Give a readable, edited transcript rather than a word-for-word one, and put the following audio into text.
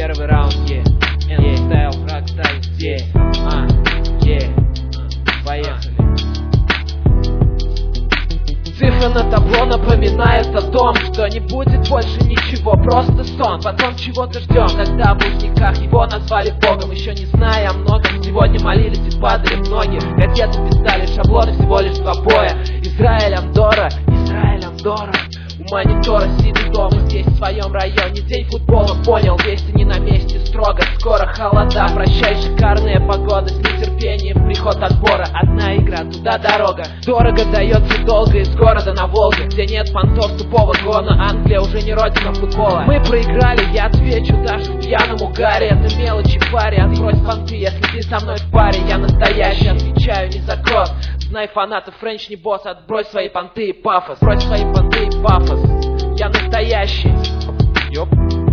Первый раунд, N-Style, Rockstar здесь. Поехали. Цифры на табло напоминают о том, что не будет больше ничего, просто сон. Потом чего-то ждем, тогда в учениках его назвали Богом. Еще не зная о многом, сегодня молились и падали в ноги. Ракеты, пистали, шаблоны, всего лишь два боя. Израилем Дора, у монитора сидит дома здесь, в своем районе. День футбола, понял, вести не на месте, строго. Скоро холода, прощай, шикарная погода. С нетерпением приход отбора. Одна игра, туда дорога. Дорого дается долго из города на Волге, где нет понтов тупого гона. Англия уже не родина футбола. Мы проиграли, я отвечу даже в пьяном угаре. Это мелочи в паре, отбрось понты, если ты со мной в паре. Я настоящий, отвечаю не за кросс. Знай фанатов, Френч не босс, отбрось свои понты и пафос. Брось свои понты и пафос. Я настоящий. Ёп.